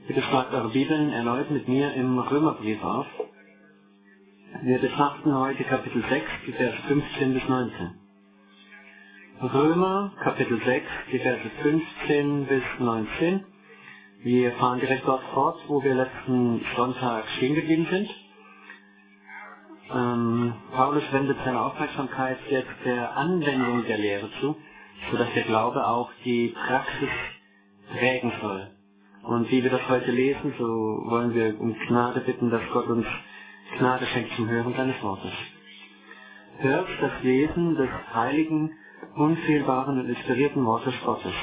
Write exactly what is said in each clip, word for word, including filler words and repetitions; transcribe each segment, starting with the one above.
Bitte schlagt eure Bibeln erneut mit mir im Römerbrief auf. Wir betrachten heute Kapitel sechs, die Verse fünfzehn bis neunzehn. Römer, Kapitel sechs, die Verse fünfzehn bis neunzehn. Wir fahren direkt dort fort, wo wir letzten Sonntag stehen geblieben sind. Ähm, Paulus wendet seine Aufmerksamkeit jetzt der Anwendung der Lehre zu, sodass der Glaube auch die Praxis prägen soll. Und wie wir das heute lesen, so wollen wir um Gnade bitten, dass Gott uns Gnade schenkt zum Hören seines Wortes. Hört das Lesen des heiligen, unfehlbaren und inspirierten Wortes Gottes.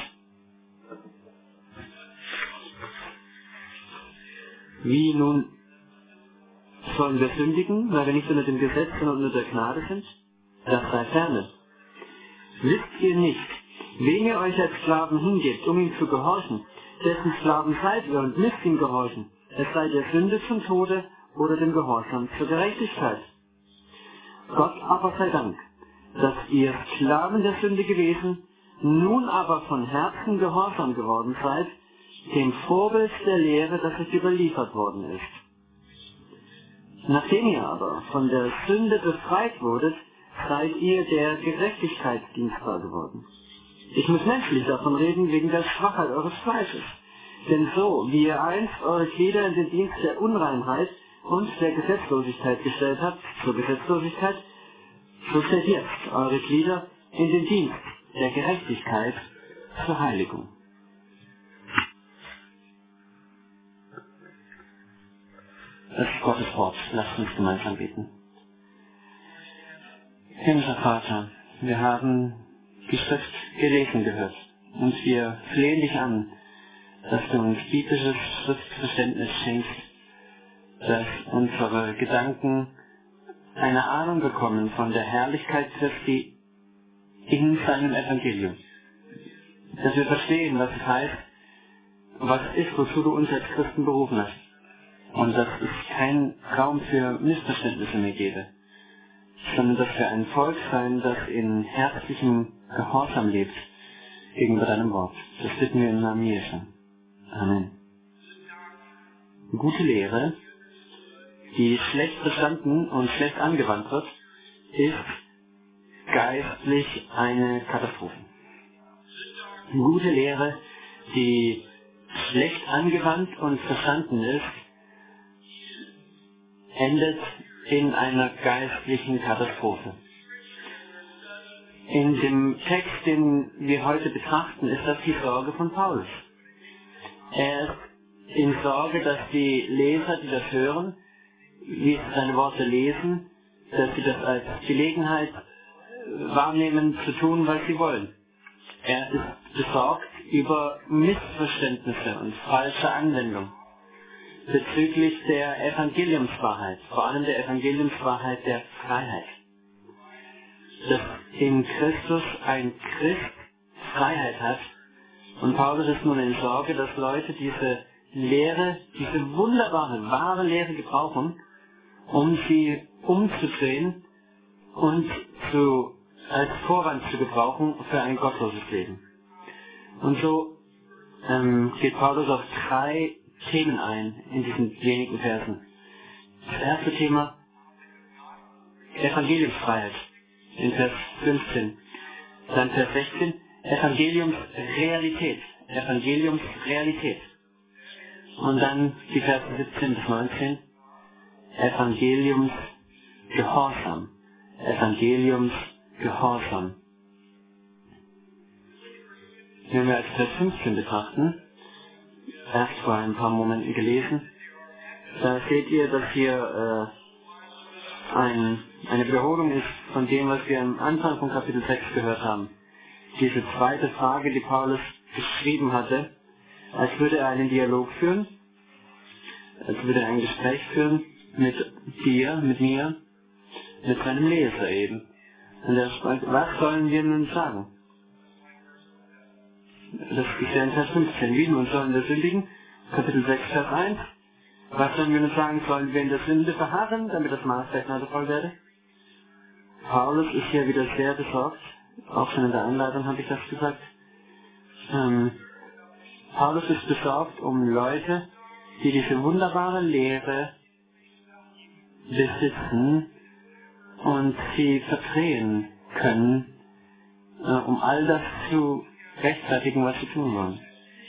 Wie nun sollen wir sündigen, weil wir nicht unter dem Gesetz, sondern unter der Gnade sind? Das sei ferne. Wisst ihr nicht, wem ihr euch als Sklaven hingebt, um ihm zu gehorchen, dessen Sklaven seid ihr und müsst ihm gehorchen, es sei der Sünde zum Tode oder dem Gehorsam zur Gerechtigkeit. Gott aber sei Dank, dass ihr Sklaven der Sünde gewesen, nun aber von Herzen gehorsam geworden seid, dem Vorbild der Lehre, das euch überliefert worden ist. Nachdem ihr aber von der Sünde befreit wurdet, seid ihr der Gerechtigkeit dienstbar geworden. Ich muss menschlich davon reden, wegen der Schwachheit eures Fleisches. Denn so, wie ihr einst eure Glieder in den Dienst der Unreinheit und der Gesetzlosigkeit gestellt habt, zur Gesetzlosigkeit, so stellt jetzt eure Glieder in den Dienst der Gerechtigkeit zur Heiligung. Das ist Gottes Wort. Lasst uns gemeinsam beten. Himmlischer Vater, wir haben die Schrift gelesen gehört und wir flehen dich an, dass du uns biblisches Schriftverständnis schenkst, dass unsere Gedanken eine Ahnung bekommen von der Herrlichkeit Christi in seinem Evangelium. Dass wir verstehen, was es heißt, was es ist, wozu du uns als Christen berufen hast. Und dass es keinen Raum für Missverständnisse mehr gebe, sondern dass wir ein Volk sein, das in herzlichem Gehorsam lebt gegenüber deinem Wort. Das bitten wir im Namen Jesu. Amen. Gute Lehre, die schlecht verstanden und schlecht angewandt wird, ist geistlich eine Katastrophe. Gute Lehre, die schlecht angewandt und verstanden ist, endet in einer geistlichen Katastrophe. In dem Text, den wir heute betrachten, ist das die Sorge von Paulus. Er ist in Sorge, dass die Leser, die das hören, wie sie seine Worte lesen, dass sie das als Gelegenheit wahrnehmen, zu tun, was sie wollen. Er ist besorgt über Missverständnisse und falsche Anwendung bezüglich der Evangeliumswahrheit, vor allem der Evangeliumswahrheit der Freiheit. Dass in Christus ein Christ Freiheit hat, und Paulus ist nun in Sorge, dass Leute diese Lehre, diese wunderbare, wahre Lehre gebrauchen, um sie umzudrehen und zu, als Vorwand zu gebrauchen für ein gottloses Leben. Und so ähm, geht Paulus auf drei Themen ein in diesen wenigen Versen. Das erste Thema, Evangeliumsfreiheit, in Vers fünfzehn. Dann Vers sechzehn, Evangeliumsrealität, Evangeliumsrealität. Und dann die Verse siebzehn bis neunzehn, Evangeliumsgehorsam, Evangeliumsgehorsam. Wenn wir als Vers fünfzehn betrachten, erst vor ein paar Momenten gelesen, da seht ihr, dass hier äh, ein, eine Wiederholung ist von dem, was wir am Anfang von Kapitel sechs gehört haben. Diese zweite Frage, die Paulus geschrieben hatte, als würde er einen Dialog führen, als würde er ein Gespräch führen mit dir, mit mir, mit seinem Leser eben. Und er fragt, was sollen wir nun sagen? Das ist ja in Vers fünfzehn. Wie nun sollen wir sündigen? Kapitel sechs, Vers eins. Was sollen wir nun sagen? Sollen wir in der Sünde verharren, damit das Maß der Gnade voll werde? Paulus ist hier wieder sehr besorgt. Auch schon in der Einleitung habe ich das gesagt. Ähm, Paulus ist besorgt um Leute, die diese wunderbare Lehre besitzen und sie verdrehen können, äh, um all das zu rechtfertigen, was sie tun wollen.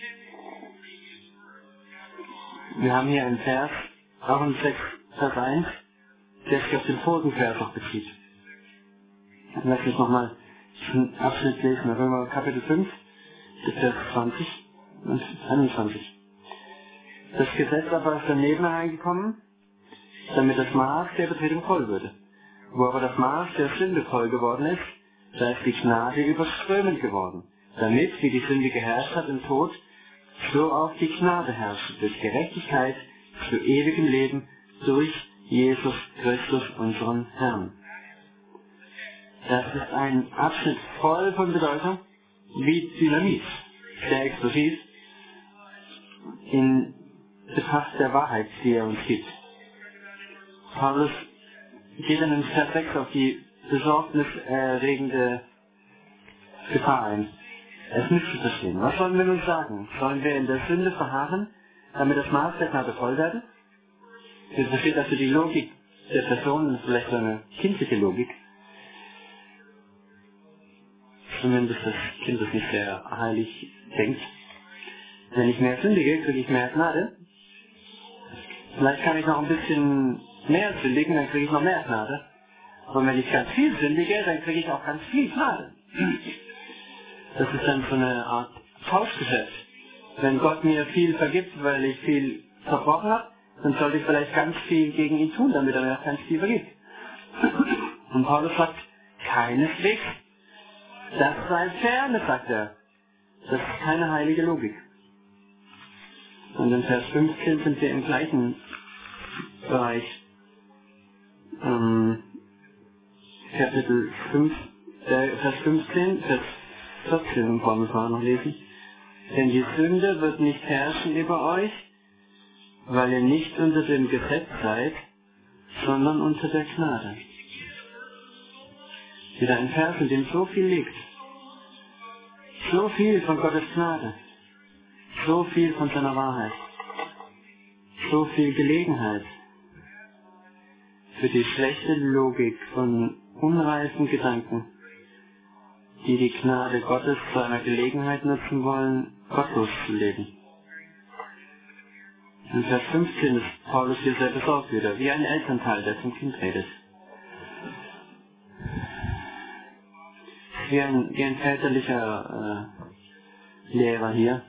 Wir haben hier einen Vers, auch in sechs, Vers eins, der sich auf den vorigen Vers auch bezieht. Lass mich nochmal einen Abschnitt lesen, Römer Kapitel fünf, Vers zwanzig und einundzwanzig. Das Gesetz aber ist daneben hereingekommen, damit das Maß der Übertretung voll würde. Wo aber das Maß der Sünde voll geworden ist, da ist die Gnade überströmend geworden, damit, wie die Sünde geherrscht hat im Tod, so auch die Gnade herrscht, durch Gerechtigkeit zu ewigem Leben, durch Jesus Christus, unseren Herrn. Das ist ein Abschnitt voll von Bedeutung, wie Dynamit, sehr explosiv, in Betracht der Wahrheit, die er uns gibt. Paulus geht dann in Vers sechs auf die besorgniserregende Gefahr ein. Es nicht zu verstehen. Was sollen wir nun sagen? Sollen wir in der Sünde verharren, damit das Maß der Gnade voll werde? Ihr versteht also die Logik der Person, vielleicht so eine kindliche Logik. Zumindest das Kind, das nicht sehr heilig denkt. Wenn ich mehr sündige, kriege ich mehr Gnade. Vielleicht kann ich noch ein bisschen mehr sündigen, dann kriege ich noch mehr Gnade. Und wenn ich ganz viel sündige, dann kriege ich auch ganz viel Gnade. Das ist dann so eine Art Tauschgeschäft. Wenn Gott mir viel vergibt, weil ich viel verbrochen habe, dann sollte ich vielleicht ganz viel gegen ihn tun, damit er mir auch ganz viel vergibt. Und Paulus sagt, keineswegs. Das sei ferne, sagt er. Das ist keine heilige Logik. Und in Vers fünfzehn sind wir im gleichen Bereich. Ähm, Kapitel fünf, äh, Vers fünfzehn, Vers vierzehn wollen wir noch lesen. Denn die Sünde wird nicht herrschen über euch, weil ihr nicht unter dem Gesetz seid, sondern unter der Gnade. Wieder ein Vers, in dem so viel liegt. So viel von Gottes Gnade. So viel von seiner Wahrheit. So viel Gelegenheit für die schlechte Logik von unreifen Gedanken, die die Gnade Gottes zu einer Gelegenheit nutzen wollen, gottlos zu leben. In Vers fünfzehn ist Paulus hier sehr besorgt wieder, wie ein Elternteil, der zum Kind redet. Wie ein, wie ein väterlicher äh, Lehrer hier.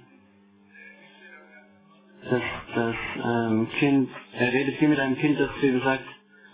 Das, das ähm, Kind, er redet hier mit einem Kind, das zu ihm sagt,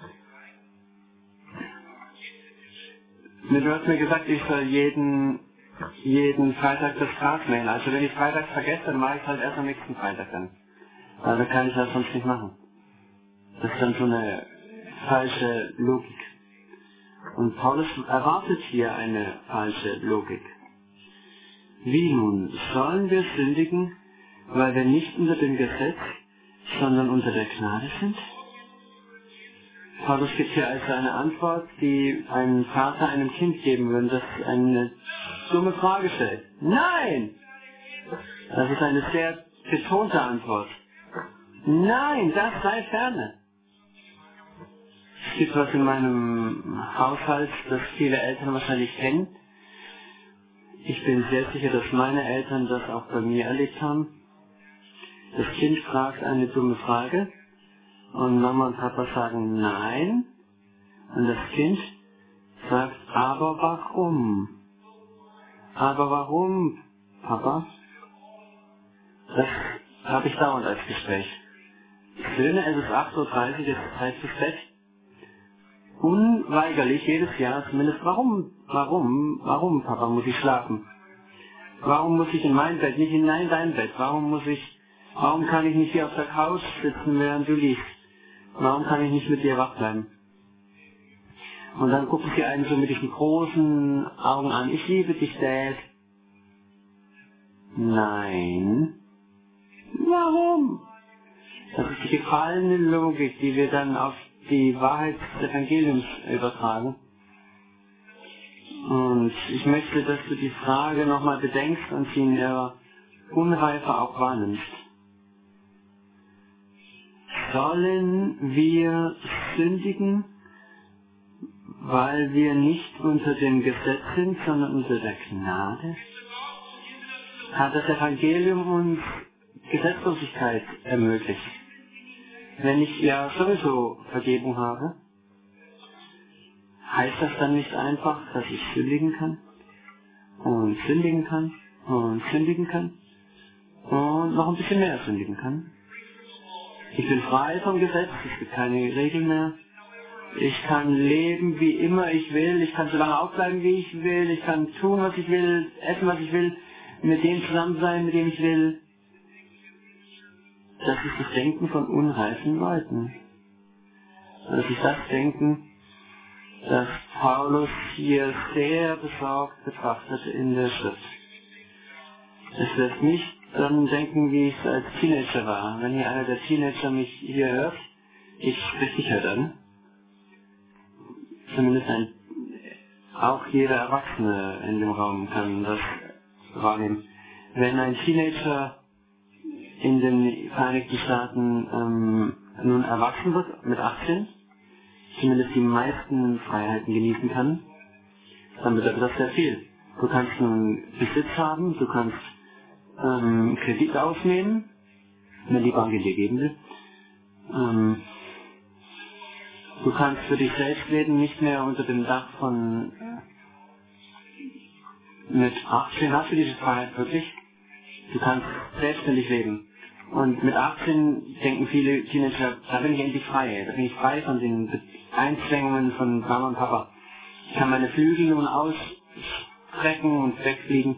mir wird mir gesagt, ich soll jeden, jeden Freitag das Gras mähen. Also wenn ich Freitag vergesse, dann mache ich es halt erst am nächsten Freitag dann. Also kann ich das sonst nicht machen. Das ist dann so eine falsche Logik. Und Paulus erwartet hier eine falsche Logik. Wie nun? Sollen wir sündigen, weil wir nicht unter dem Gesetz, sondern unter der Gnade sind? Paulus gibt hier also eine Antwort, die ein Vater einem Kind geben würde, das eine dumme Frage stellt. Nein! Das ist eine sehr betonte Antwort. Nein, das sei ferne. Es gibt was in meinem Haushalt, das viele Eltern wahrscheinlich kennen. Ich bin sehr sicher, dass meine Eltern das auch bei mir erlebt haben. Das Kind fragt eine dumme Frage und Mama und Papa sagen nein. Und das Kind sagt, aber warum? Aber warum, Papa? Das habe ich dauernd als Gespräch. Söhne, es ist acht Uhr dreißig, es ist Zeit fürs Bett. Unweigerlich jedes Jahr zumindest, warum, warum, warum, Papa, muss ich schlafen? Warum muss ich in mein Bett, nicht in dein, dein Bett? Warum muss ich, warum kann ich nicht hier auf der Couch sitzen, während du liegst? Warum kann ich nicht mit dir wach bleiben? Und dann gucken sie einen so mit diesen großen Augen an. Ich liebe dich, Dad. Nein. Warum? Das ist die gefallene Logik, die wir dann auf die Wahrheit des Evangeliums übertragen. Und ich möchte, dass du die Frage nochmal bedenkst und sie in ihrer Unreife auch wahrnimmst. sollen wir sündigen, weil wir nicht unter dem Gesetz sind, sondern unter der Gnade? Hat das Evangelium uns Gesetzlosigkeit ermöglicht? Wenn ich ja sowieso Vergebung habe, heißt das dann nicht einfach, dass ich sündigen kann? Und sündigen kann? Und sündigen kann? Und noch ein bisschen mehr sündigen kann? Ich bin frei vom Gesetz, es gibt keine Regeln mehr. Ich kann leben, wie immer ich will. Ich kann so lange aufbleiben, wie ich will. Ich kann tun, was ich will, essen, was ich will, mit dem zusammen sein, mit dem ich will. Das ist das Denken von unreifen Leuten. Das ist das Denken, das Paulus hier sehr besorgt betrachtet in der Schrift. Es wird nicht dann denken, wie ich als Teenager war. Wenn hier einer der Teenager mich hier hört, ich spreche dich halt an. Zumindest ein, auch jeder Erwachsene in dem Raum kann das wahrnehmen. Wenn ein Teenager in den Vereinigten Staaten ähm, nun erwachsen wird, mit achtzehn, zumindest die meisten Freiheiten genießen kann, dann bedeutet das sehr viel. Du kannst nun Besitz haben, du kannst ähm, Kredit aufnehmen, wenn die Bank ihn dir geben will. Ähm, du kannst für dich selbst leben, nicht mehr unter dem Dach von... Mit achtzehn hast du diese Freiheit wirklich. Du kannst selbstständig leben. Und mit achtzehn denken viele Teenager, da bin ich endlich frei. Da bin ich frei von den Einschränkungen von Mama und Papa. Ich kann meine Flügel nun ausstrecken und wegfliegen.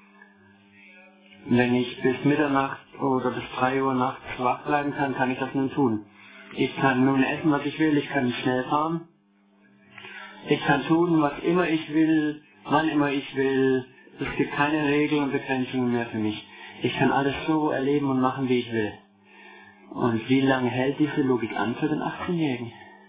Wenn ich bis Mitternacht oder bis drei Uhr nachts wach bleiben kann, kann ich das nun tun. Ich kann nun essen, was ich will, ich kann schnell fahren. Ich kann tun, was immer ich will, wann immer ich will. Es gibt keine Regeln und Begrenzungen mehr für mich. Ich kann alles so erleben und machen, wie ich will. Und wie lange hält diese Logik an für den achtzehnjährigen?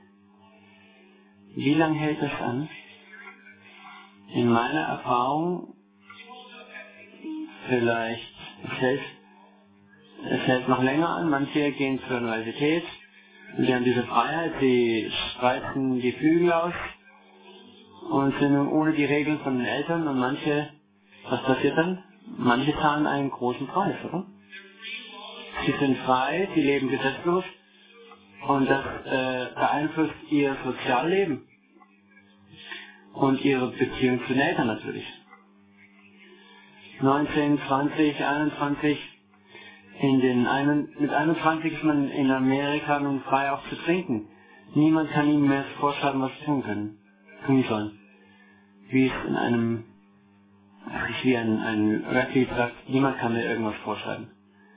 Wie lange hält das an? In meiner Erfahrung vielleicht, es hält, es hält noch länger an. Manche gehen zur Universität und die haben diese Freiheit, sie spreizen die Flügel aus und sind nun ohne die Regeln von den Eltern. Und manche, was passiert dann? Manche zahlen einen großen Preis, oder? Sie sind frei, sie leben gesetzlos und das äh, beeinflusst ihr Sozialleben und ihre Beziehung zu den Eltern natürlich. neunzehn, zwanzig, einundzwanzig, in den einen, mit einundzwanzig ist man in Amerika nun frei auch zu trinken. Niemand kann ihnen mehr vorschreiben, was sie tun können, tun sollen. Wie es in einem wie ein, ein Rap-Lied sagt, niemand kann mir irgendwas vorschreiben.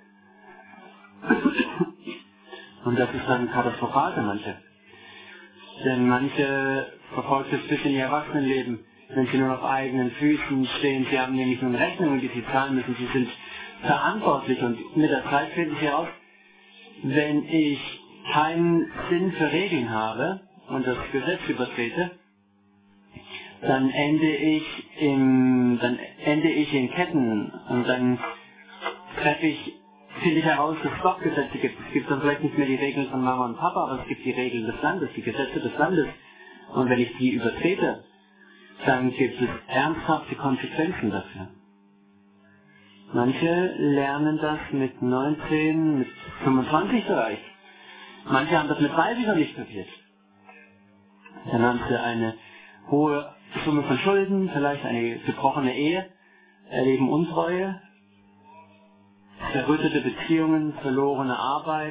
Und das ist dann katastrophal für manche. Denn manche verfolgt es bis in ihr Erwachsenenleben, wenn sie nur auf eigenen Füßen stehen. Sie haben nämlich nun Rechnungen, die sie zahlen müssen. Sie sind verantwortlich und mit der Zeit finden sie heraus, wenn ich keinen Sinn für Regeln habe und das Gesetz übertrete, dann ende ich im, dann ende ich in Ketten und dann treffe ich, finde ich heraus, dass es doch Gesetze gibt. Es gibt dann vielleicht nicht mehr die Regeln von Mama und Papa, aber es gibt die Regeln des Landes, die Gesetze des Landes. Und wenn ich die übertrete, dann gibt es ernsthafte Konsequenzen dafür. Manche lernen das mit neunzehn, mit fünfundzwanzig vielleicht. Manche haben das mit dreißig noch nicht kapiert. Dann haben sie eine hohe Summe von Schulden, vielleicht eine gebrochene Ehe, erleben Untreue, zerrüttete Beziehungen, verlorene Arbeit.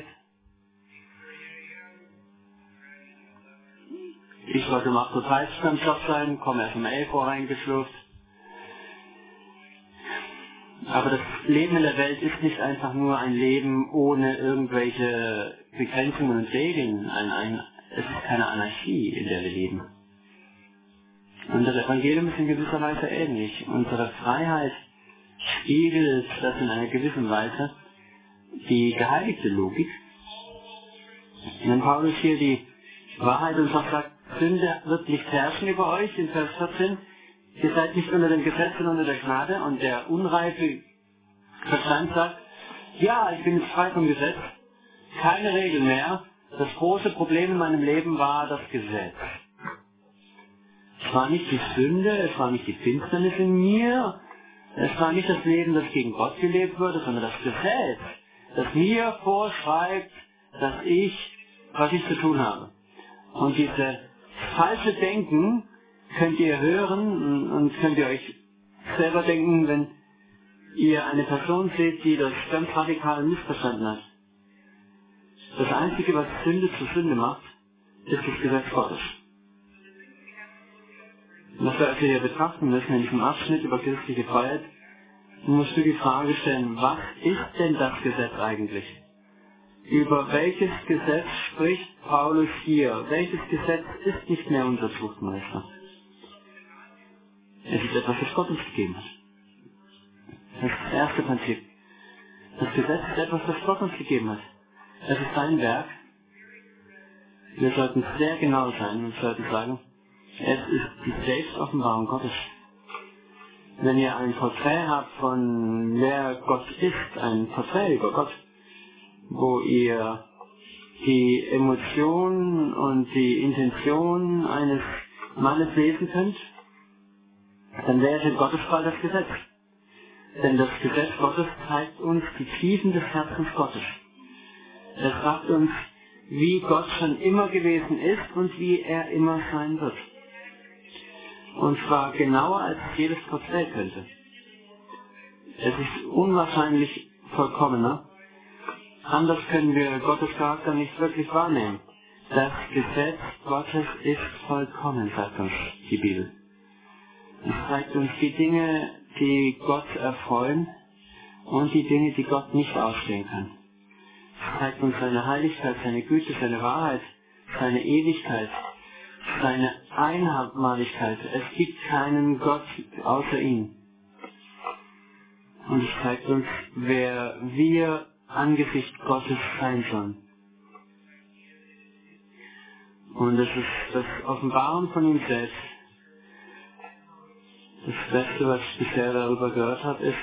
Ich sollte um acht Uhr dreißig beim Job sein, komme erst um elf Uhr reingeschlurft. Aber das Leben in der Welt ist nicht einfach nur ein Leben ohne irgendwelche Begrenzungen und Regeln. Ein, ein, es ist keine Anarchie, in der wir leben. Und das Evangelium ist in gewisser Weise ähnlich. Unsere Freiheit spiegelt das in einer gewissen Weise die geheiligte Logik. Wenn Paulus hier die Wahrheit uns auch sagt, Sünde wird nicht herrschen über euch, in Vers vierzehn, ihr seid nicht unter dem Gesetz, sondern unter der Gnade, und der unreife Verstand sagt, ja, ich bin frei vom Gesetz, keine Regel mehr. Das große Problem in meinem Leben war das Gesetz. Es war nicht die Sünde, es war nicht die Finsternis in mir, es war nicht das Leben, das gegen Gott gelebt wurde, sondern das Gesetz, das mir vorschreibt, dass ich, was ich zu tun habe. Und dieses falsche Denken könnt ihr hören und könnt ihr euch selber denken, wenn ihr eine Person seht, die das ganz radikal missverstanden hat. Das Einzige, was Sünde zu Sünde macht, ist das Gesetz Gottes. Was wir also hier betrachten müssen in diesem Abschnitt über christliche Freiheit, musst du die Frage stellen, was ist denn das Gesetz eigentlich? Über welches Gesetz spricht Paulus hier? Welches Gesetz ist nicht mehr unser Zuchtmeister? Es ist etwas, das Gott uns gegeben hat. Das ist das erste Prinzip. Das Gesetz ist etwas, das Gott uns gegeben hat. Es ist sein Werk. Wir sollten sehr genau sein und sollten sagen, es ist die Selbstoffenbarung Gottes. Wenn ihr ein Porträt habt von wer Gott ist, ein Porträt über Gott, wo ihr die Emotionen und die Intention eines Mannes lesen könnt, dann wäre in Gottes Fall das Gesetz. Denn das Gesetz Gottes zeigt uns die Tiefen des Herzens Gottes. Es sagt uns, wie Gott schon immer gewesen ist und wie er immer sein wird. Und zwar genauer, als es jedes Porträt könnte. Es ist unwahrscheinlich vollkommener. Anders können wir Gottes Charakter nicht wirklich wahrnehmen. Das Gesetz Gottes ist vollkommen, sagt uns die Bibel. Es zeigt uns die Dinge, die Gott erfreuen und die Dinge, die Gott nicht ausstehen kann. Es zeigt uns seine Heiligkeit, seine Güte, seine Wahrheit, seine Ewigkeit, seine Einmaligkeit. Es gibt keinen Gott außer ihm. Und es zeigt uns, wer wir angesichts Gottes sein sollen. Und es ist das Offenbaren von ihm selbst. Das Beste, was ich bisher darüber gehört habe, ist,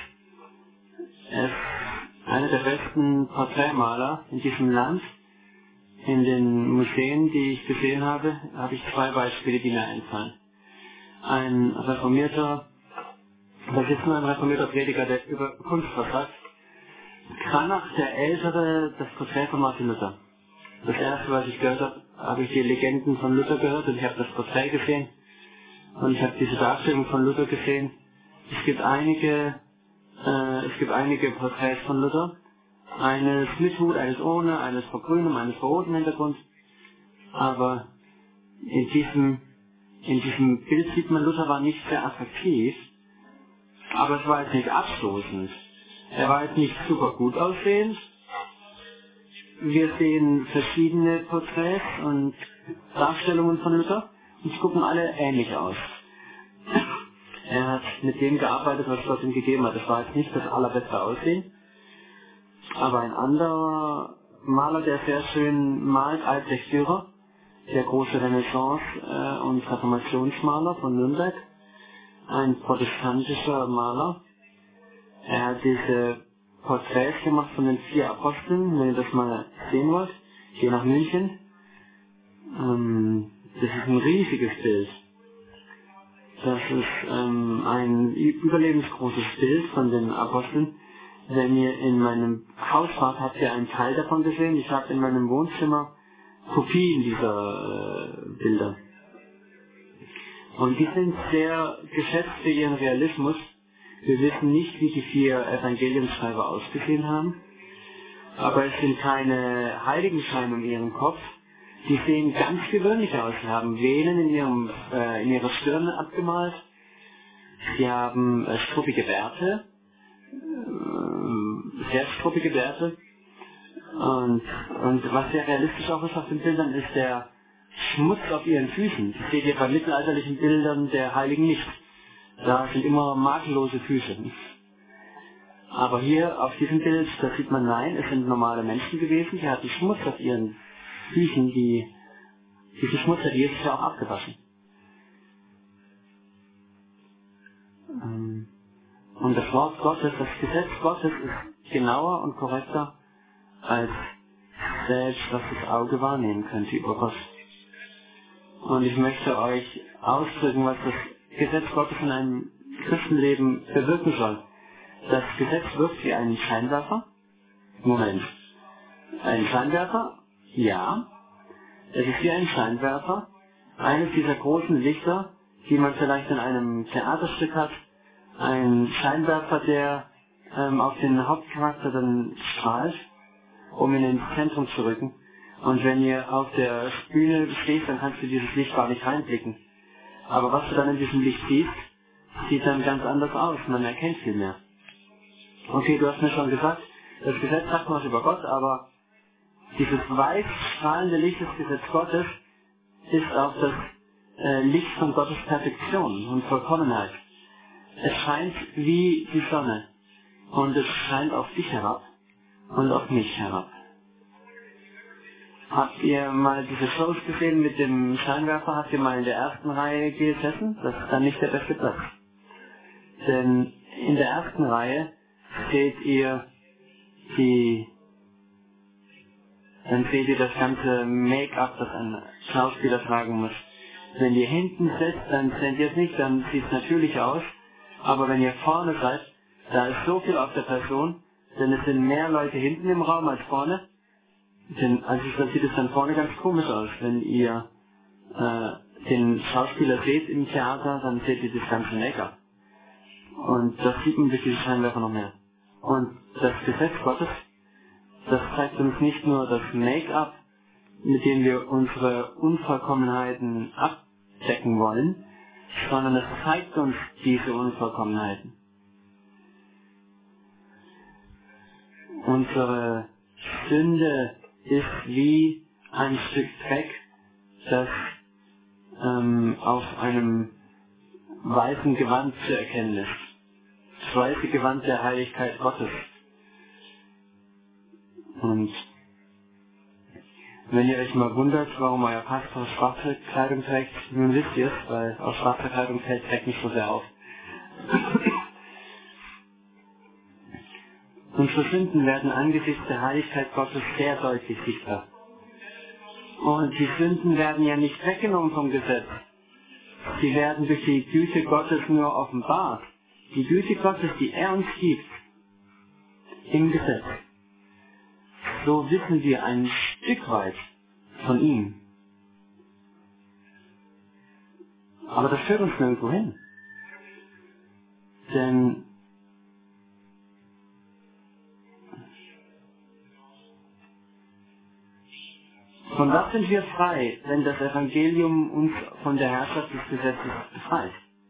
er ist einer der besten Porträtmaler in diesem Land. In den Museen, die ich gesehen habe, habe ich zwei Beispiele, die mir einfallen. Ein reformierter, das ist nur ein reformierter Prediger, der über Kunst was sagt. Cranach, der Ältere, das Porträt von Martin Luther. Das erste, was ich gehört habe, habe ich die Legenden von Luther gehört und ich habe das Porträt gesehen. Und ich habe diese Darstellung von Luther gesehen. Es gibt einige, äh, es gibt einige Porträts von Luther. Eines mit Hut, eines ohne, eines vor grünem, eines vor rotem Hintergrund. Aber in diesem, in diesem Bild sieht man, Luther war nicht sehr attraktiv. Aber es war jetzt nicht abstoßend. Er war jetzt nicht super gut aussehend. Wir sehen verschiedene Porträts und Darstellungen von Luther. Und sie gucken alle ähnlich aus. Er hat mit dem gearbeitet, was Gott ihm gegeben hat. Das war jetzt nicht das allerbeste Aussehen. Aber ein anderer Maler, der sehr schön malt, Albrecht Dürer, der große Renaissance- äh, und Reformationsmaler von Nürnberg, ein protestantischer Maler. Er hat diese Porträts gemacht von den vier Aposteln, wenn ihr das mal sehen wollt. Ich gehe nach München. Ähm, das ist ein riesiges Bild. Das ist ähm, ein überlebensgroßes Bild von den Aposteln. Wenn ihr in meinem Haus wart, habt ihr einen Teil davon gesehen. Ich habe in meinem Wohnzimmer Kopien dieser äh, Bilder. Und die sind sehr geschätzt für ihren Realismus. Wir wissen nicht, wie die vier Evangeliumsschreiber ausgesehen haben. Aber es sind keine Heiligenscheine um ihren Kopf. Die sehen ganz gewöhnlich aus. Sie haben Venen in, ihrem, äh, in ihrer Stirn abgemalt. Sie haben äh, struppige Bärte. Äh, sehr struppige Bärte. Und, und was sehr realistisch auch ist auf den Bildern, ist der Schmutz auf ihren Füßen. Das seht ihr bei mittelalterlichen Bildern der Heiligen nicht. Da sind immer makellose Füße. Aber hier auf diesem Bild, da sieht man, nein, es sind normale Menschen gewesen, die hatten Schmutz auf ihren Füßen, die, diese Schmutz hat Jesus ja auch abgewaschen. Und das Wort Gottes, das Gesetz Gottes ist genauer und korrekter als selbst, was das Auge wahrnehmen könnte über Gott. Und ich möchte euch ausdrücken, was das Gesetz Gottes in einem Christenleben bewirken soll. Das Gesetz wirkt wie ein Scheinwerfer. Moment. Ein Scheinwerfer? Ja. Es ist wie ein Scheinwerfer. Eines dieser großen Lichter, die man vielleicht in einem Theaterstück hat. Ein Scheinwerfer, der ähm, auf den Hauptcharakter dann strahlt, um ihn ins Zentrum zu rücken. Und wenn ihr auf der Bühne stehst, dann kannst du dieses Licht gar nicht reinblicken. Aber was du dann in diesem Licht siehst, sieht dann ganz anders aus. Man erkennt viel mehr. Okay, du hast mir schon gesagt, das Gesetz sagt was über Gott, aber dieses weiß strahlende Licht des Gesetzes Gottes ist auch das äh, Licht von Gottes Perfektion und Vollkommenheit. Es scheint wie die Sonne und es scheint auf dich herab und auf mich herab. Habt ihr mal diese Shows gesehen mit dem Scheinwerfer? Habt ihr mal in der ersten Reihe gesessen? Das ist dann nicht der beste Platz. Denn in der ersten Reihe seht ihr die, dann seht ihr das ganze Make-up, das ein Schauspieler tragen muss. Wenn ihr hinten sitzt, dann seht ihr es nicht, dann sieht es natürlich aus. Aber wenn ihr vorne seid, da ist so viel auf der Person, denn es sind mehr Leute hinten im Raum als vorne. Denn, also dann sieht es dann vorne ganz komisch aus. Wenn ihr äh, den Schauspieler seht im Theater, dann seht ihr das ganze Make-up. Und das sieht man durch diese Scheinwerfer noch mehr. Und das Gesetz Gottes, das zeigt uns nicht nur das Make-up, mit dem wir unsere Unvollkommenheiten abdecken wollen, sondern es zeigt uns diese Unvollkommenheiten. Unsere Sünde ist wie ein Stück Dreck, das ähm, auf einem weißen Gewand zu erkennen ist. Das weiße Gewand der Heiligkeit Gottes. Und wenn ihr euch mal wundert, warum euer Pastor schwarze Kleidung trägt, nun wisst ihr es, weil aus schwarzer Kleidung fällt trägt nicht so sehr auf. Unsere Sünden werden angesichts der Heiligkeit Gottes sehr deutlich sichtbar. Und die Sünden werden ja nicht weggenommen vom Gesetz. Sie werden durch die Güte Gottes nur offenbart. Die Güte Gottes, die er uns gibt, im Gesetz. So wissen wir ein Stück weit von ihm. Aber das führt uns nirgendwo hin. Denn von was sind wir frei, wenn das Evangelium uns von der Herrschaft des Gesetzes befreit?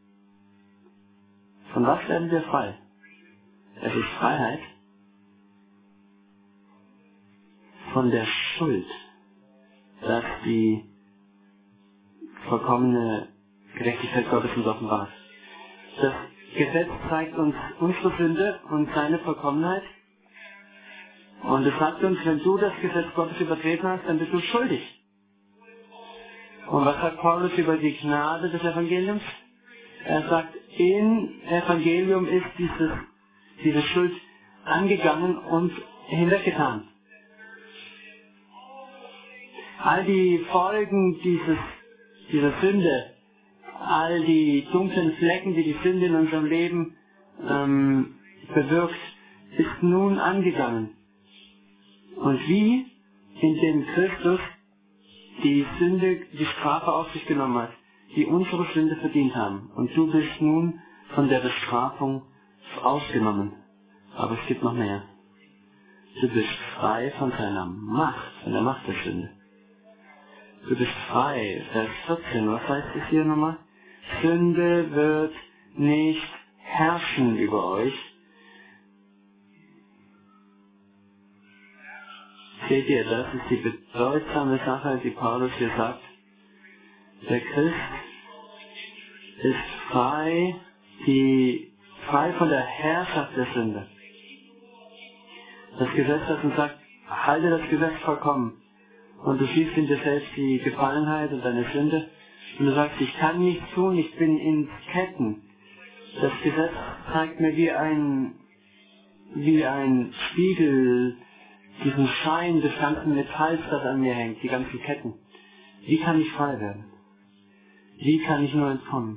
Von was werden wir frei? Es ist Freiheit von der Schuld, dass die vollkommene Gerechtigkeit Gottes uns offenbart. Das Gesetz zeigt uns unsere Sünde und seine Vollkommenheit. Und es sagt uns, wenn du das Gesetz Gottes übertreten hast, dann bist du schuldig. Und was sagt Paulus über die Gnade des Evangeliums? Er sagt, im Evangelium ist dieses, diese Schuld angegangen und hinweggetan. All die Folgen dieses, dieser Sünde, all die dunklen Flecken, die die Sünde in unserem Leben ähm, bewirkt, ist nun angegangen. Und wie? Indem Christus die Sünde, die Strafe auf sich genommen hat, die unsere Sünde verdient haben. Und du bist nun von der Bestrafung ausgenommen. Aber es gibt noch mehr. Du bist frei von seiner Macht, von der Macht der Sünde. Du bist frei. Vers vierzehn, was heißt es hier nochmal? Sünde wird nicht herrschen über euch. Seht ihr, das ist die bedeutsame Sache, die Paulus hier sagt. Der Christ ist frei, die, frei von der Herrschaft der Sünde. Das Gesetz, das uns sagt, halte das Gesetz vollkommen. Und du siehst in dir selbst die Gefallenheit und deine Sünde. Und du sagst, ich kann nichts tun, ich bin in Ketten. Das Gesetz zeigt mir wie ein, wie ein Spiegel diesen Schein des ganzen Metalls, das an mir hängt, die ganzen Ketten. Wie kann ich frei werden? Wie kann ich nur entkommen?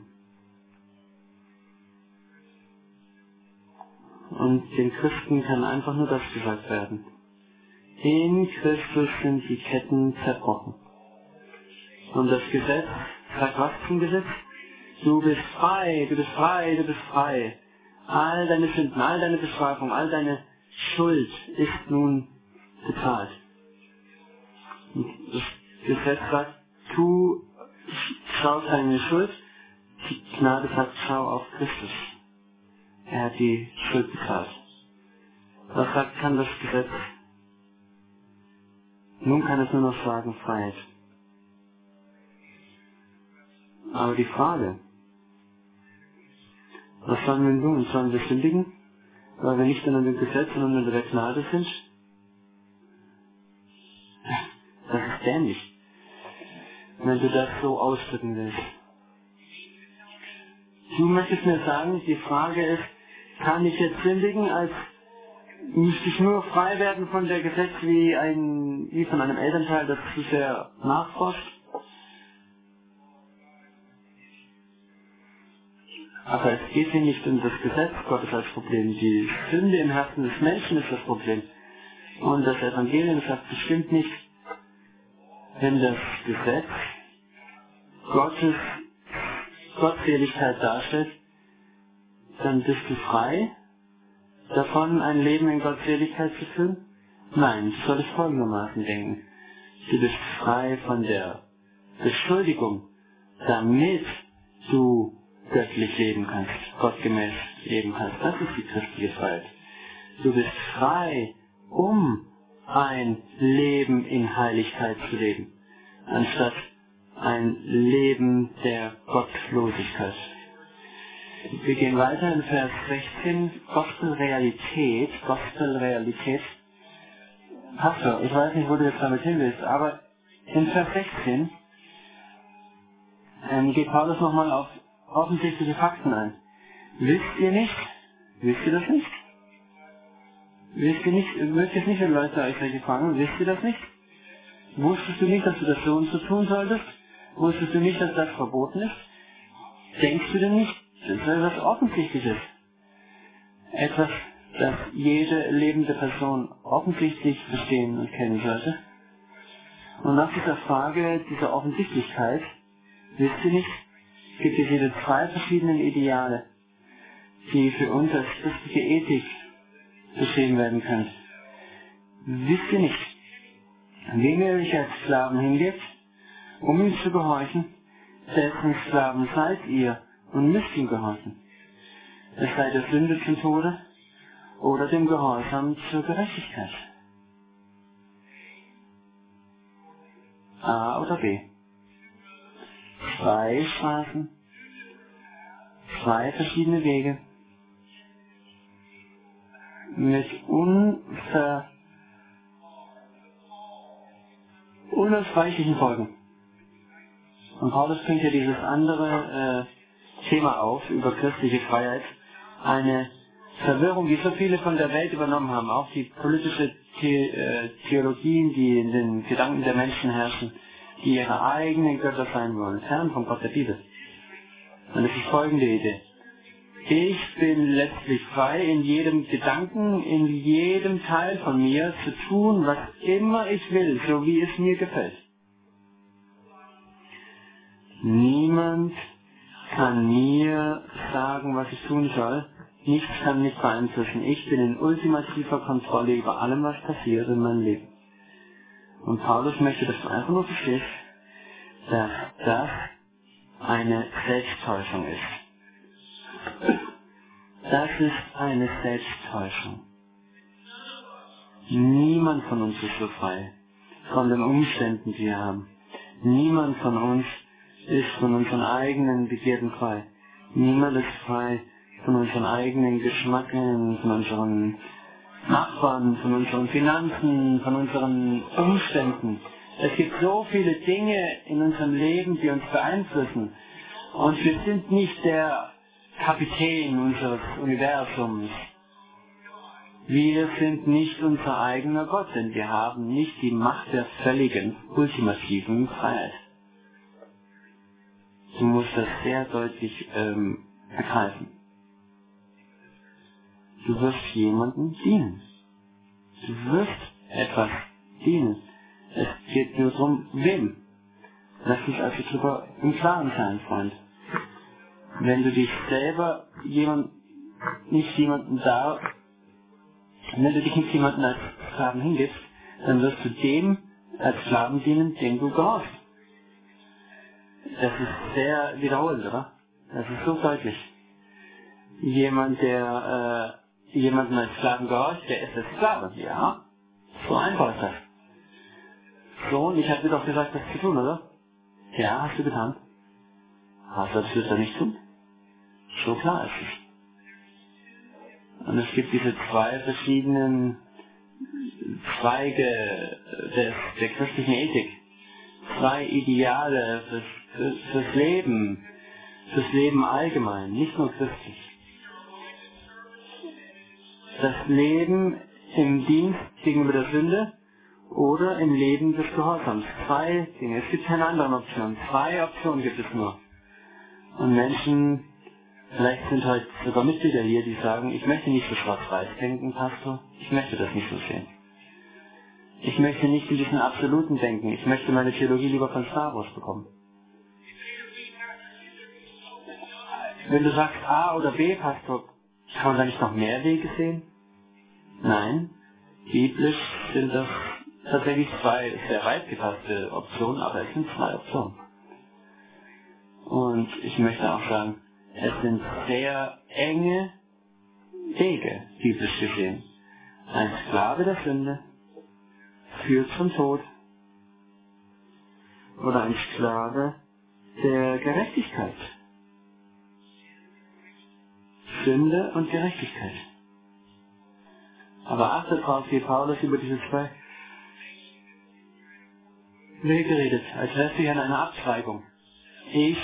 Und den Christen kann einfach nur das gesagt werden. In Christus sind die Ketten zerbrochen. Und das Gesetz sagt was zum Gesetz? Du bist frei, du bist frei, du bist frei. All deine Sünden, all deine Bestrafung, all deine Schuld ist nun bezahlt. Und das Gesetz sagt, tu, schau auf deine Schuld. Die Gnade sagt, schau auf Christus. Er hat die Schuld bezahlt. Was sagt, kann das Gesetz? Nun kann es nur noch sagen, Freiheit. Aber die Frage, was sollen wir tun? Sollen wir sündigen, weil wir nicht unter dem Gesetz, sondern unter der Gnade sind? Das ist dämlich, wenn du das so ausdrücken willst. Du möchtest mir sagen, die Frage ist, kann ich jetzt sündigen, als müsste ich nur frei werden von der Gesetz wie, ein, wie von einem Elternteil, das zu sehr nachforscht? Aber es geht hier nicht um das Gesetz Gottes als Problem. Die Sünde im Herzen des Menschen ist das Problem. Und das Evangelium sagt bestimmt nicht, wenn das Gesetz Gottes Gottseligkeit darstellt, dann bist du frei davon, ein Leben in Gottseligkeit zu führen? Nein, du solltest folgendermaßen denken. Du bist frei von der Beschuldigung, damit du göttlich leben kannst, gottgemäß leben kannst. Das ist die christliche Freiheit. Du bist frei, um ein Leben in Heiligkeit zu leben, anstatt ein Leben der Gottlosigkeit. Wir gehen weiter in Vers sechzehn, Gospelrealität, Gospelrealität. Pastor, ich weiß nicht, wo du jetzt damit hin willst, aber in Vers sechzehn ähm, geht Paulus nochmal auf offensichtliche Fakten ein. Wisst ihr nicht? Wisst ihr das nicht? Wisst ihr nicht, wisst ihr nicht, wenn Leute euch welche fragen, wisst ihr das nicht? Wusstest du nicht, dass du das so und so tun solltest? Wusstest du nicht, dass das verboten ist? Denkst du denn nicht, das ist etwas Offensichtliches? Etwas, das jede lebende Person offensichtlich verstehen und kennen sollte? Und nach dieser Frage, dieser Offensichtlichkeit, wisst ihr nicht, gibt es diese zwei verschiedenen Ideale, die für uns als christliche Ethik beschrieben werden können. Wisst ihr nicht, wem ihr euch als Sklaven hingebt, um ihm zu gehorchen, dessen Sklaven seid ihr und müsst ihm gehorchen. Es sei der Sünde zum Tode oder dem Gehorsam zur Gerechtigkeit. A oder B. Zwei Straßen, zwei verschiedene Wege, mit unver, unausweichlichen Folgen. Und Paulus bringt ja dieses andere äh, Thema auf, über christliche Freiheit, eine Verwirrung, die so viele von der Welt übernommen haben, auch die politische The äh, Theologien, die in den Gedanken der Menschen herrschen, die ihre eigenen Götter sein wollen, fern vom Gott der Bibel. Und es ist folgende Idee. Ich bin letztlich frei, in jedem Gedanken, in jedem Teil von mir zu tun, was immer ich will, so wie es mir gefällt. Niemand kann mir sagen, was ich tun soll. Nichts kann mich beeinflussen. Ich bin in ultimativer Kontrolle über allem, was passiert in meinem Leben. Und Paulus möchte, dass du einfach nur verstehst, dass das eine Selbsttäuschung ist. Das ist eine Selbsttäuschung. Niemand von uns ist so frei von den Umständen, die wir haben. Niemand von uns ist von unseren eigenen Begierden frei. Niemand ist frei von unseren eigenen Geschmacken, von unseren Nachbarn, von unseren Finanzen, von unseren Umständen. Es gibt so viele Dinge in unserem Leben, die uns beeinflussen. Und wir sind nicht der Kapitän unseres Universums. Wir sind nicht unser eigener Gott, denn wir haben nicht die Macht der völligen, ultimativen Freiheit. Du musst das sehr deutlich ähm, begreifen. Du wirst jemandem dienen. Du wirst etwas dienen. Es geht nur darum, wem. Lass uns also darüber im Klaren sein, Freund. Wenn du dich selber jemand, nicht jemanden da, wenn du dich nicht jemanden als Sklaven hingibst, dann wirst du dem als Sklaven dienen, dem du gehorchst. Das ist sehr wiederholend, oder? Das ist so deutlich. Jemand, der äh, jemanden als Sklaven gehorcht, der ist der Sklave. Ja, so einfach ist das. Sohn, ich habe dir doch gesagt, das zu tun, oder? Ja, hast du getan. Aber sollst du es dann nicht tun? So klar ist es. Und es gibt diese zwei verschiedenen Zweige des, der christlichen Ethik. Zwei Ideale fürs, fürs, fürs Leben, fürs Leben allgemein, nicht nur christlich. Das Leben im Dienst gegenüber der Sünde oder im Leben des Gehorsams. Zwei Dinge. Es gibt keine anderen Optionen. Zwei Optionen gibt es nur. Und Menschen, vielleicht sind heute sogar Mitglieder hier, die sagen, ich möchte nicht so schwarz-weiß denken, Pastor. Ich möchte das nicht so sehen. Ich möchte nicht in diesen Absoluten denken. Ich möchte meine Theologie lieber von Star Wars bekommen. Wenn du sagst A oder B, Pastor, kann man da nicht noch mehr Wege sehen? Nein. Biblisch sind das tatsächlich zwei sehr weit gefasste Optionen, aber es sind zwei Optionen. Und ich möchte auch sagen, es sind sehr enge Wege, biblisch gesehen. Ein Sklave der Sünde führt zum Tod. Oder ein Sklave der Gerechtigkeit. Sünde und Gerechtigkeit. Aber achtet darauf, wie Paulus über diese zwei Wege redet, als wäre es an einer Abzweigung. Ich,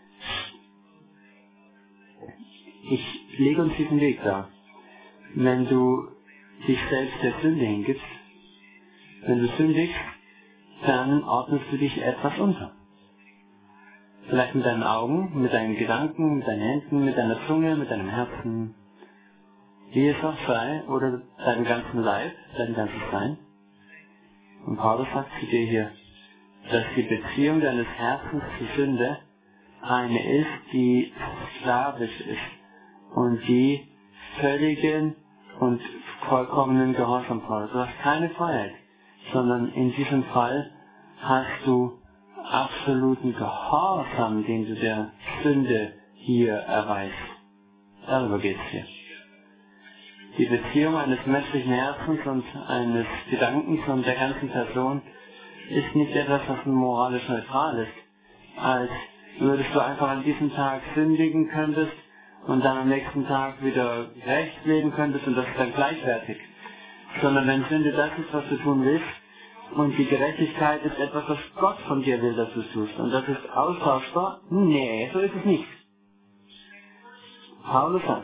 ich lege uns diesen Weg dar. Wenn du dich selbst der Sünde hingibst, wenn du sündigst, dann ordnest du dich etwas unter. Vielleicht mit deinen Augen, mit deinen Gedanken, mit deinen Händen, mit deiner Zunge, mit deinem Herzen, wie es auch sei, oder deinem ganzen Leib, dein ganzes Sein. Und Paulus sagt zu dir hier, dass die Beziehung deines Herzens zur Sünde eine ist, die sklavisch ist und die völligen und vollkommenen Gehorsam fordert. Du hast keine Freiheit, sondern in diesem Fall hast du absoluten Gehorsam, den du der Sünde hier erweist. Darüber geht es hier. Die Beziehung eines menschlichen Herzens und eines Gedankens und der ganzen Person ist nicht etwas, was moralisch neutral ist, als würdest du einfach an diesem Tag sündigen könntest und dann am nächsten Tag wieder gerecht leben könntest und das ist dann gleichwertig. Sondern wenn Sünde das ist, was du tun willst, und die Gerechtigkeit ist etwas, was Gott von dir will, dass du es tust. Und das ist austauschbar? Nee, so ist es nicht. Paulus sagt,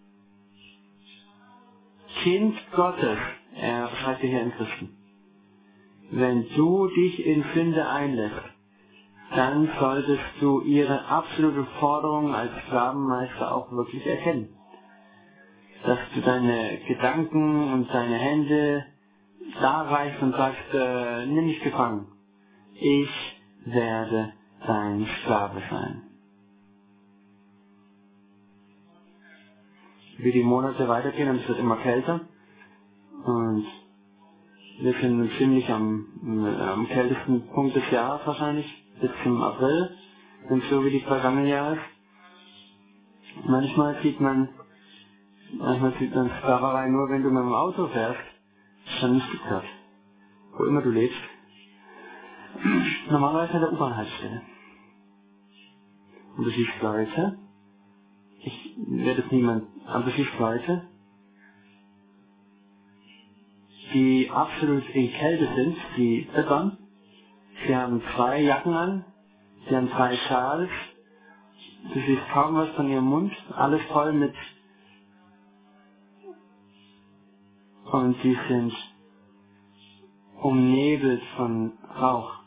Kind Gottes, er schreibt hier in Christen, wenn du dich in Sünde einlässt, dann solltest du ihre absolute Forderung als Sklavenmeister auch wirklich erkennen. Dass du deine Gedanken und deine Hände da reichst und sagst, äh, nimm mich gefangen. Ich werde dein Sklave sein. Wie die Monate weitergehen und es wird immer kälter und wir sind ziemlich am, am kältesten Punkt des Jahres wahrscheinlich, bis zum April, wenn es so wie die vergangenen Jahre ist. Manchmal sieht man, manchmal sieht man Sklaverei nur, wenn du mit dem Auto fährst, schon in Stuttgart, wo immer du lebst. Normalerweise an der U-Bahn-Haltestelle. Und du siehst Leute, ich werde es niemand, aber du siehst Leute, die absolut in Kälte sind, die bibbern. Sie haben zwei Jacken an, sie haben zwei Schals, du siehst kaum was von ihrem Mund, alles voll mit und sie sind umnebelt von Rauch.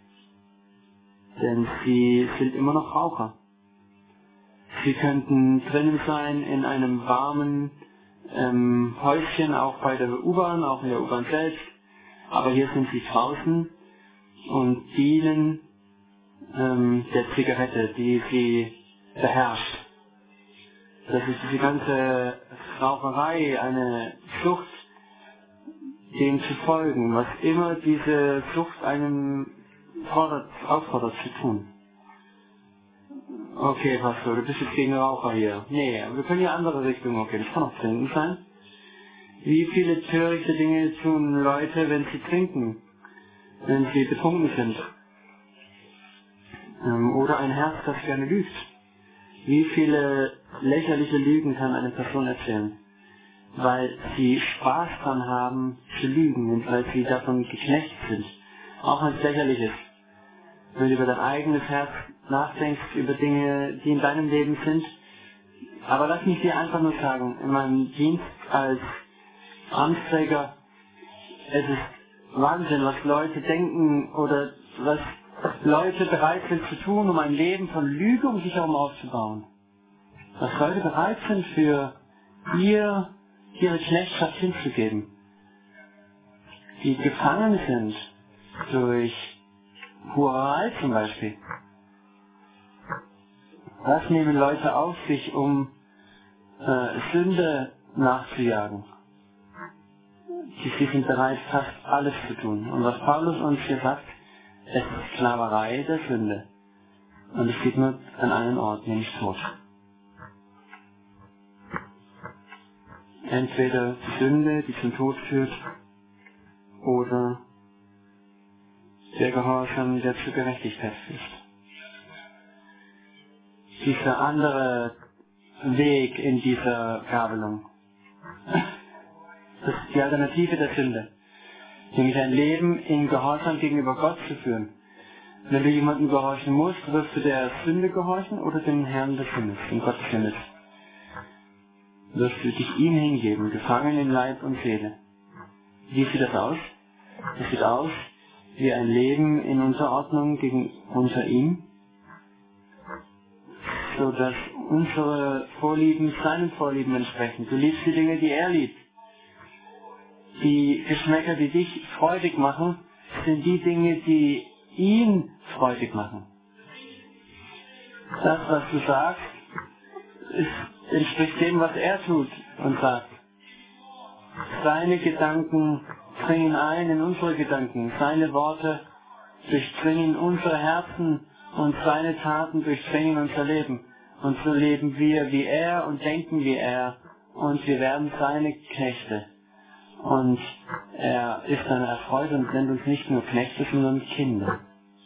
Denn sie sind immer noch Raucher. Sie könnten drinnen sein in einem warmen ähm, Häuschen, auch bei der U-Bahn, auch in der U-Bahn selbst. Aber hier sind sie draußen und dienen ähm, der Zigarette, die sie beherrscht. Das ist diese ganze Raucherei, eine Sucht, dem zu folgen, was immer diese Sucht einem fordert, auffordert zu tun. Okay, Pastor, du bist jetzt gegen Raucher hier. Nee, wir können ja andere Richtungen gehen. Das kann auch trinken sein. Wie viele törichte Dinge tun Leute, wenn sie trinken, wenn sie betrunken sind? Ähm, oder ein Herz, das gerne lügt. Wie viele lächerliche Lügen kann eine Person erzählen? Weil sie Spaß dran haben zu lügen und weil sie davon geknechtet sind. Auch wenn es lächerlich ist. Wenn du über dein eigenes Herz nachdenkst, über Dinge, die in deinem Leben sind. Aber lass mich dir einfach nur sagen, in meinem Dienst als Amtsträger, es ist Wahnsinn, was Leute denken oder was Leute bereit sind zu tun, um ein Leben von Lüge um sich herum aufzubauen. Was Leute bereit sind, für ihr, ihre Knechtschaft hinzugeben. Die gefangen sind durch Hurerei zum Beispiel. Was nehmen Leute auf sich, um äh, Sünde nachzujagen? Sie, sie sind bereit, fast alles zu tun. Und was Paulus uns hier sagt, es ist Sklaverei der Sünde. Und es geht nur an einen Ort, nämlich Tod. Entweder die Sünde, die zum Tod führt, oder der Gehorsam, der zur Gerechtigkeit führt. Dieser andere Weg in dieser Gabelung, das ist die Alternative der Sünde. Nämlich ein Leben in Gehorsam gegenüber Gott zu führen. Wenn du jemandem gehorchen musst, wirst du der Sünde gehorchen oder dem Herrn des Himmels, dem Gott des Himmels. Wirst du dich ihm hingeben, gefangen in Leib und Seele. Wie sieht das aus? Das sieht aus wie ein Leben in Unterordnung gegen unter ihm, so dass unsere Vorlieben seinen Vorlieben entsprechen. Du liebst die Dinge, die er liebt. Die Geschmäcker, die dich freudig machen, sind die Dinge, die ihn freudig machen. Das, was du sagst, ist, entspricht dem, was er tut und sagt. Seine Gedanken dringen ein in unsere Gedanken. Seine Worte durchdringen unsere Herzen und seine Taten durchdringen unser Leben. Und so leben wir wie er und denken wie er und wir werden seine Knechte. Und er ist dann erfreut und nennt uns nicht nur Knechte, sondern Kinder.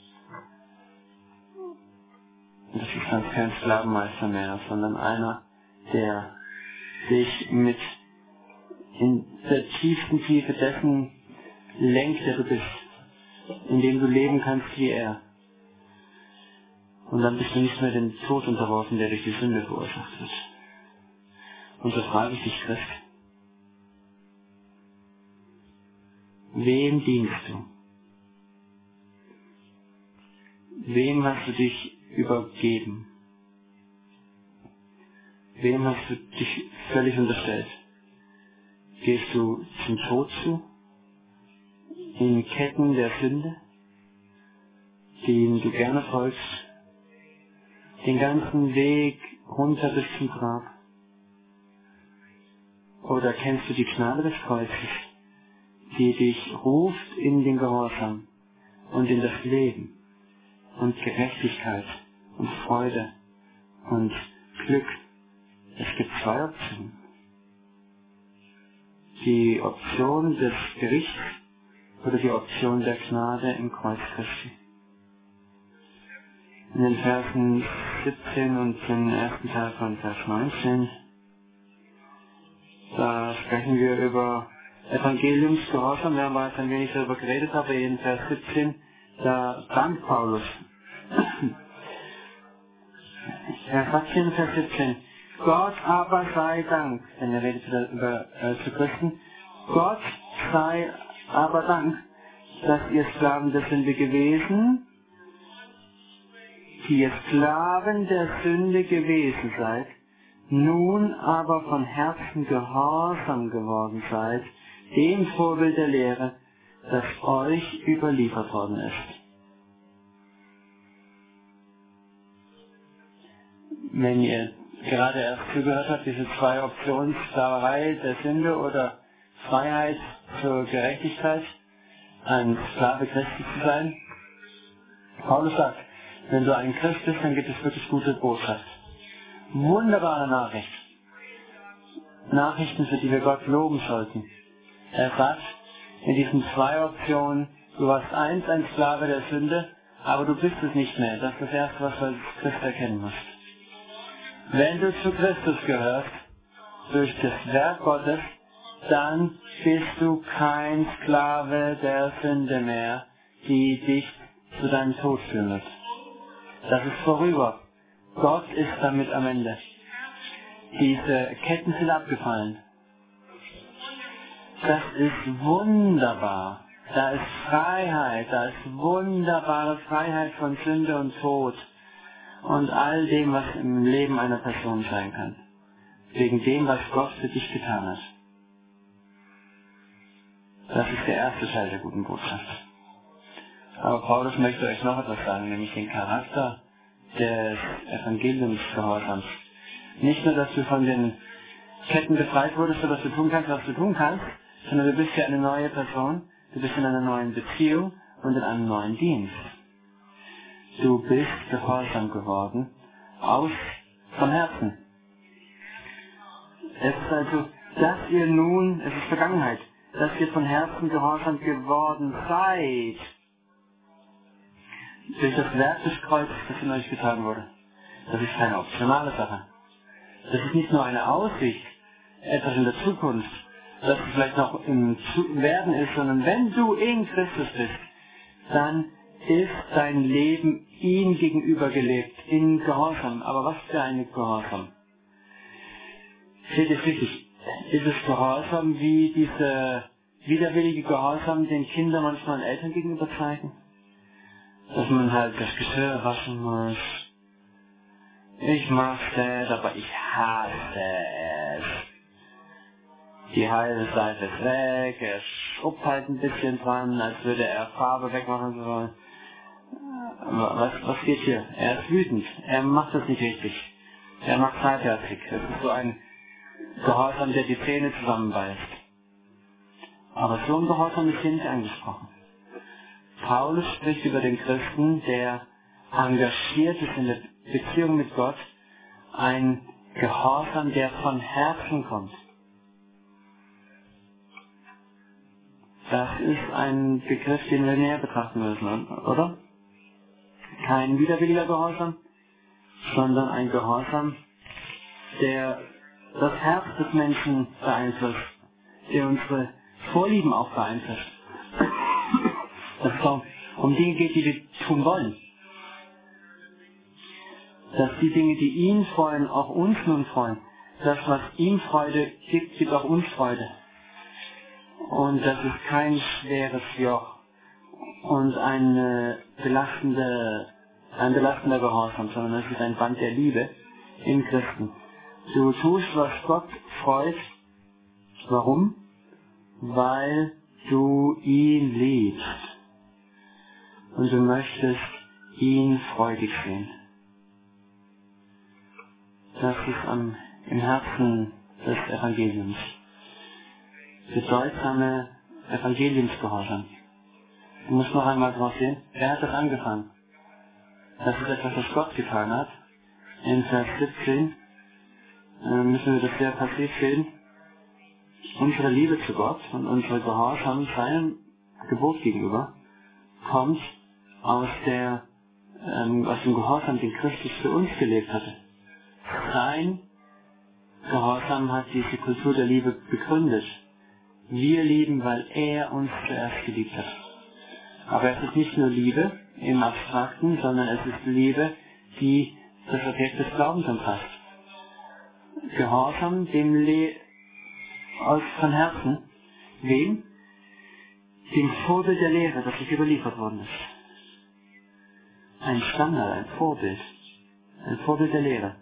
Und das ist dann kein Sklavenmeister mehr, sondern einer, der sich mit in der tiefsten Tiefe dessen lenkt, der du bist, in dem du leben kannst wie er. Und dann bist du nicht mehr dem Tod unterworfen, der durch die Sünde verursacht wird. Und so frage ich dich, Christ, wem dienst du? Wem hast du dich übergeben? Wem hast du dich völlig unterstellt? Gehst du zum Tod zu? In Ketten der Sünde, denen du gerne folgst? Den ganzen Weg runter bis zum Grab? Oder kennst du die Gnade des Kreuzes, die dich ruft in den Gehorsam und in das Leben und Gerechtigkeit und Freude und Glück? Es gibt zwei Optionen. Die Option des Gerichts oder die Option der Gnade im Kreuz Christi. In den Versen siebzehn und den ersten Teil von Vers neunzehn, da sprechen wir über Evangeliumsgehorsam. Wir haben bereits ein wenig darüber geredet, aber in Vers siebzehn, da dankt Paulus. Er sagt in Vers siebzehn, Gott aber sei Dank, denn er redet wieder über äh, zu Christen, Gott sei aber Dank, dass ihr Sklaven der Sünde gewesen, die ihr Sklaven der Sünde gewesen seid, nun aber von Herzen gehorsam geworden seid, dem Vorbild der Lehre, das euch überliefert worden ist. Wenn ihr gerade erst zugehört habt, diese zwei Optionen, Sklaverei der Sünde oder Freiheit zur Gerechtigkeit, ein Sklave Christi zu sein, Paulus sagt, wenn du ein Christ bist, dann gibt es wirklich gute Botschaft. Wunderbare Nachricht. Nachrichten, für die wir Gott loben sollten. Er sagt, in diesen zwei Optionen, du warst einst ein Sklave der Sünde, aber du bist es nicht mehr. Das ist das Erste, was du als Christ erkennen musst. Wenn du zu Christus gehörst, durch das Werk Gottes, dann bist du kein Sklave der Sünde mehr, die dich zu deinem Tod führen wird. Das ist vorüber. Gott ist damit am Ende. Diese Ketten sind abgefallen. Das ist wunderbar. Da ist Freiheit, da ist wunderbare Freiheit von Sünde und Tod und all dem, was im Leben einer Person sein kann. Wegen dem, was Gott für dich getan hat. Das ist der erste Teil der guten Botschaft. Aber Paulus möchte euch noch etwas sagen, nämlich den Charakter des Evangeliumsgehorsams. Nicht nur, dass du von den Ketten befreit wurdest, sodass du tun kannst, was du tun kannst, sondern du bist ja eine neue Person, du bist in einer neuen Beziehung und in einem neuen Dienst. Du bist gehorsam geworden, aus, von Herzen. Es ist also, dass ihr nun, es ist Vergangenheit, dass ihr von Herzen gehorsam geworden seid. Durch das Werk des Kreuzes, das in euch getan wurde. Das ist keine optionale Sache. Das ist nicht nur eine Aussicht, etwas in der Zukunft, das vielleicht noch im Werden ist, sondern wenn du in Christus bist, dann ist dein Leben ihm gegenüber gelebt, in Gehorsam. Aber was für ein Gehorsam? Seht ihr es richtig? Ist es Gehorsam wie diese widerwillige Gehorsam, den Kinder manchmal Eltern gegenüber zeigen? Dass man halt das Geschirr waschen muss. Ich mach's das, aber ich hasse es. Die halbe Seite ist weg, er schrubbt halt ein bisschen dran, als würde er Farbe wegmachen sollen. Was, was geht hier? Er ist wütend, er macht das nicht richtig. Er macht halbherzig. Es ist so ein Gehorsam, der die Zähne zusammenbeißt. Aber so ein Gehorsam ist hier nicht angesprochen. Paulus spricht über den Christen, der engagiert ist in der Beziehung mit Gott, ein Gehorsam, der von Herzen kommt. Das ist ein Begriff, den wir näher betrachten müssen, oder? Kein widerwilliger Gehorsam, sondern ein Gehorsam, der das Herz des Menschen beeinflusst, der unsere Vorlieben auch beeinflusst. Dass es auch um Dinge geht, die wir tun wollen. Dass die Dinge, die ihn freuen, auch uns nun freuen. Das, was ihm Freude gibt, gibt auch uns Freude. Und das ist kein schweres Joch und eine belastende, ein belastender Gehorsam, sondern es ist ein Band der Liebe in Christen. Du tust, was Gott freut. Warum? Weil du ihn liebst. Und du möchtest ihn freudig sehen. Das ist am, im Herzen des Evangeliums. Bedeutsame Evangeliumsgehorsam. Du musst noch einmal drauf sehen, wer hat das angefangen? Das ist etwas, was Gott getan hat. In Vers siebzehn äh, müssen wir das sehr passiv sehen. Unsere Liebe zu Gott und unsere Gehorsam seinem Gebot gegenüber kommt aus der ähm, aus dem Gehorsam, den Christus für uns gelebt hatte. Sein Gehorsam hat diese Kultur der Liebe begründet. Wir lieben, weil er uns zuerst geliebt hat. Aber es ist nicht nur Liebe im Abstrakten, sondern es ist Liebe, die das Objekt des Glaubens umfasst. Gehorsam dem Le aus von Herzen Wem? Dem Vorbild der Lehre, das uns überliefert worden ist. Ein Standard, ein Vorbild. Ein Vorbild der Lehre.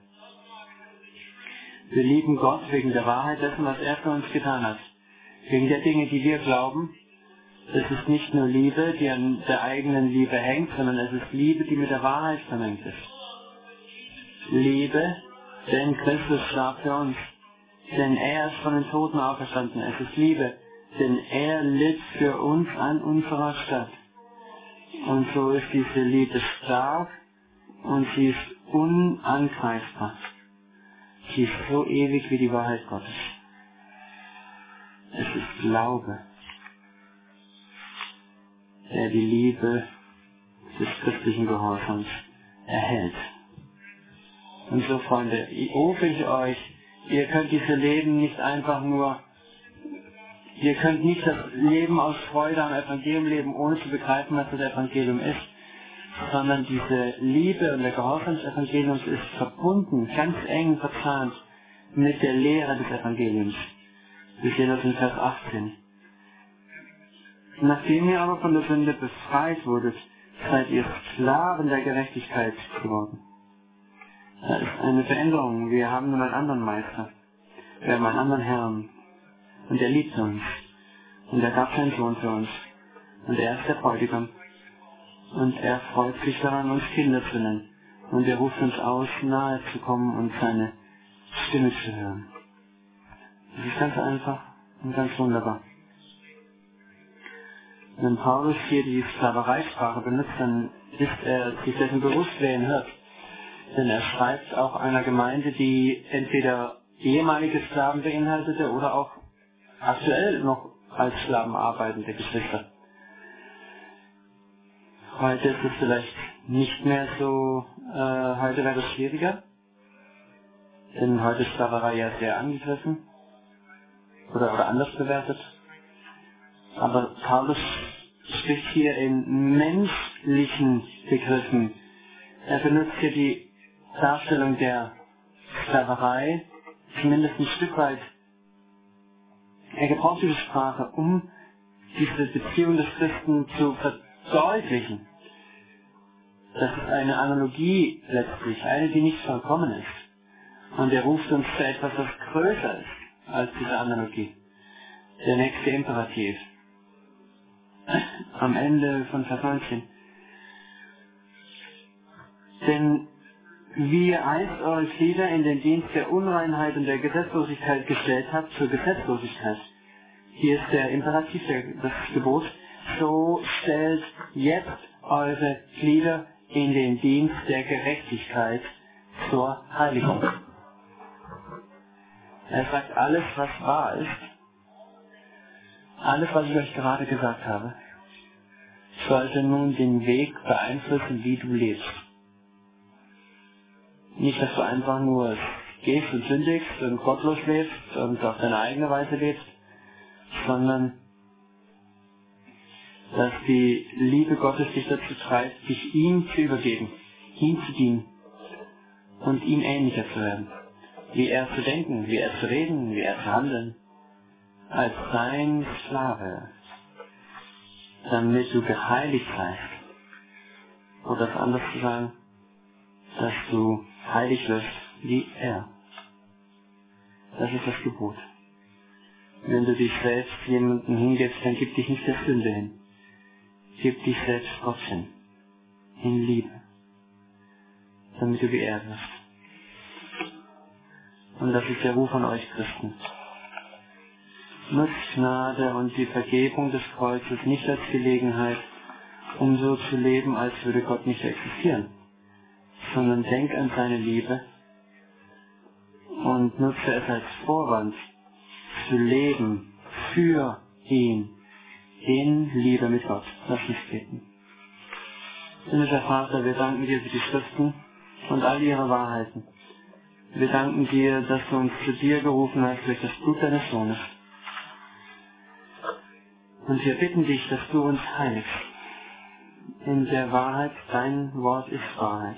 Wir lieben Gott wegen der Wahrheit dessen, was er für uns getan hat. Wegen der Dinge, die wir glauben. Es ist nicht nur Liebe, die an der eigenen Liebe hängt, sondern es ist Liebe, die mit der Wahrheit vermengt ist. Liebe, denn Christus starb für uns. Denn er ist von den Toten auferstanden. Es ist Liebe, denn er litt für uns an unserer Stadt. Und so ist diese Liebe stark und sie ist unangreifbar. Sie ist so ewig wie die Wahrheit Gottes. Es ist Glaube, der die Liebe des christlichen Gehorsams erhält. Und so, Freunde, rufe ich euch, ihr könnt diese Leben nicht einfach nur, ihr könnt nicht das Leben aus Freude am Evangelium leben, ohne zu begreifen, was das Evangelium ist, sondern diese Liebe und der Gehorsam des Evangeliums ist verbunden, ganz eng verzahnt mit der Lehre des Evangeliums. Wir sehen das in Vers achtzehn. Nachdem ihr aber von der Sünde befreit wurdet, seid ihr Sklaven der Gerechtigkeit geworden. Da ist eine Veränderung. Wir haben nun einen anderen Meister. Wir haben einen anderen Herrn. Und er liebt uns. Und er gab seinen Sohn für uns. Und er ist der Bräutigam. Und er freut sich daran, uns Kinder zu nennen. Und er ruft uns aus, nahe zu kommen und seine Stimme zu hören. Das ist ganz einfach und ganz wunderbar. Wenn Paulus hier die Sklavereisprache benutzt, dann ist er sich dessen bewusst, wer ihn hört. Denn er schreibt auch einer Gemeinde, die entweder ehemalige Sklaven beinhaltete oder auch aktuell noch als Sklaven arbeitende Geschwister. Heute ist es vielleicht nicht mehr so, äh, heute wäre es schwieriger, denn heute ist Sklaverei ja sehr angegriffen oder, oder anders bewertet. Aber Paulus spricht hier in menschlichen Begriffen. Er benutzt hier die Darstellung der Sklaverei zumindest ein Stück weit. Er gebraucht diese Sprache, um diese Beziehung des Christen zu verdeutlichen. Das ist eine Analogie letztlich, eine, die nicht vollkommen ist. Und er ruft uns zu etwas, was größer ist als diese Analogie. Der nächste Imperativ. Am Ende von Vers neunzehn. Denn wie ihr einst eure Glieder in den Dienst der Unreinheit und der Gesetzlosigkeit gestellt habt, zur Gesetzlosigkeit. Hier ist der Imperativ, der, das Gebot. So stellt jetzt eure Glieder in den Dienst der Gerechtigkeit zur Heiligung. Er sagt, alles, was wahr ist, alles, was ich euch gerade gesagt habe, sollte nun den Weg beeinflussen, wie du lebst. Nicht, dass du einfach nur gehst und sündigst und gottlos lebst und auf deine eigene Weise lebst, sondern dass die Liebe Gottes dich dazu treibt, dich ihm zu übergeben, ihm zu dienen und ihm ähnlicher zu werden. Wie er zu denken, wie er zu reden, wie er zu handeln, als sein Sklave, damit du geheiligt seist. Oder das anders zu sagen, dass du heilig wirst wie er. Das ist das Gebot. Wenn du dich selbst jemandem hingibst, dann gib dich nicht der Sünde hin. Gib dich selbst Gott hin. In Liebe. Damit du geehrt wirst. Und das ist der Ruf an euch Christen. Nutzt Gnade und die Vergebung des Kreuzes nicht als Gelegenheit, um so zu leben, als würde Gott nicht existieren, sondern denk an seine Liebe und nutze es als Vorwand, zu leben für ihn, in Liebe mit Gott. Lass uns beten. Himmlischer Vater, wir danken dir für die Schriften und all ihre Wahrheiten. Wir danken dir, dass du uns zu dir gerufen hast durch das Blut deines Sohnes. Und wir bitten dich, dass du uns heiligst. In der Wahrheit, dein Wort ist Wahrheit.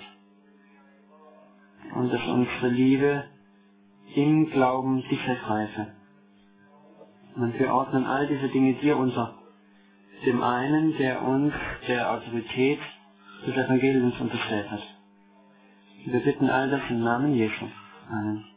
Und dass unsere Liebe im Glauben dich ergreife. Und wir ordnen all diese Dinge dir unter, dem einen, der uns der Autorität des Evangeliums unterstellt hat. Wir bitten all das im Namen Jesu. Amen.